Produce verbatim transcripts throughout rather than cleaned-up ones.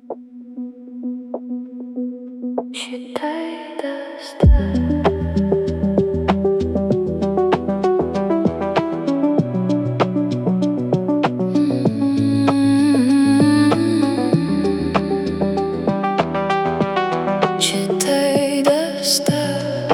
Считай до ста. Считай до ста.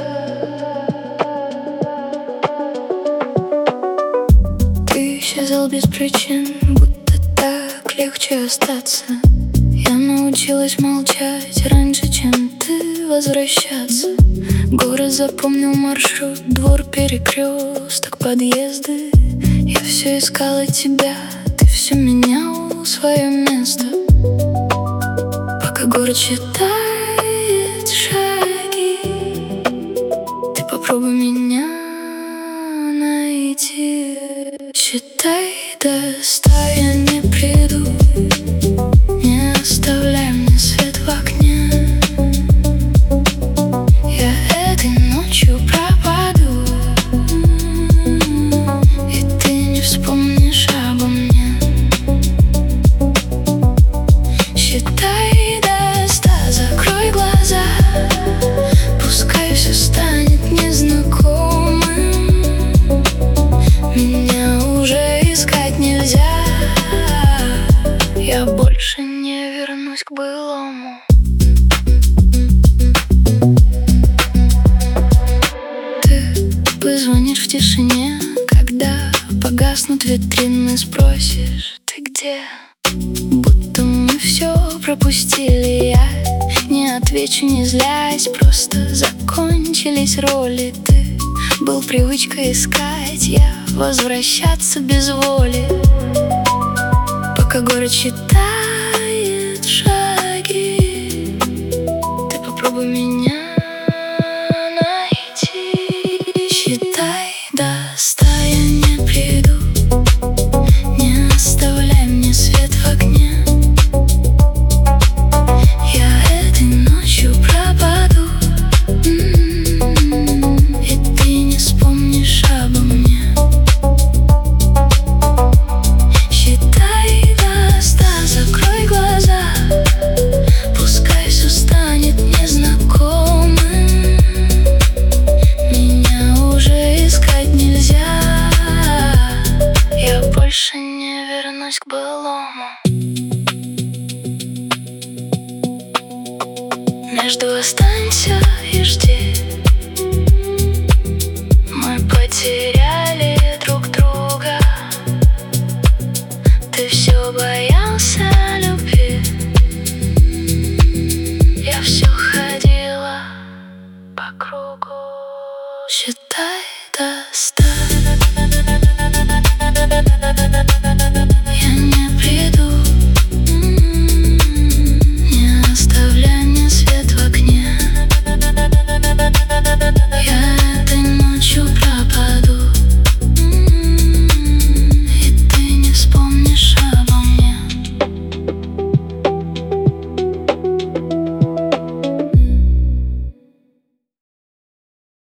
Ты исчезал без причин, будто так легче остаться. Я научилась молчать раньше, чем ты возвращаться. Город запомнил маршрут, двор, перекресток, подъезды. Я все искала тебя, ты все менял свое место. Пока город считает шаги, ты попробуй меня найти. Считай до ста, я не приду. Не оставляй мне свет в окне. Я этой ночью пропаду, и ты не вспомнишь обо мне. Считай до ста, закрой глаза. Пускай все станет незнакомым. Меня уже искать нельзя. Я больше не вернусь к былому. Ты позвонишь в тишине, когда погаснут витрины, спросишь: ты где? Будто мы все пропустили. Я не отвечу, не злясь, просто закончились роли. Ты был привычкой искать, я возвращаться без воли. Пока город считает шаги, ты попробуй меня найти. Считай до ста, я не приду. Не оставляй мне свет в окне. Я этой ночью пропаду, и ты не вспомнишь обо мне. Считай до ста, закрой глаза. Пускай все станет незнакомым. Меня уже искать нельзя. Я больше не вернусь к былому. Между останься и жди.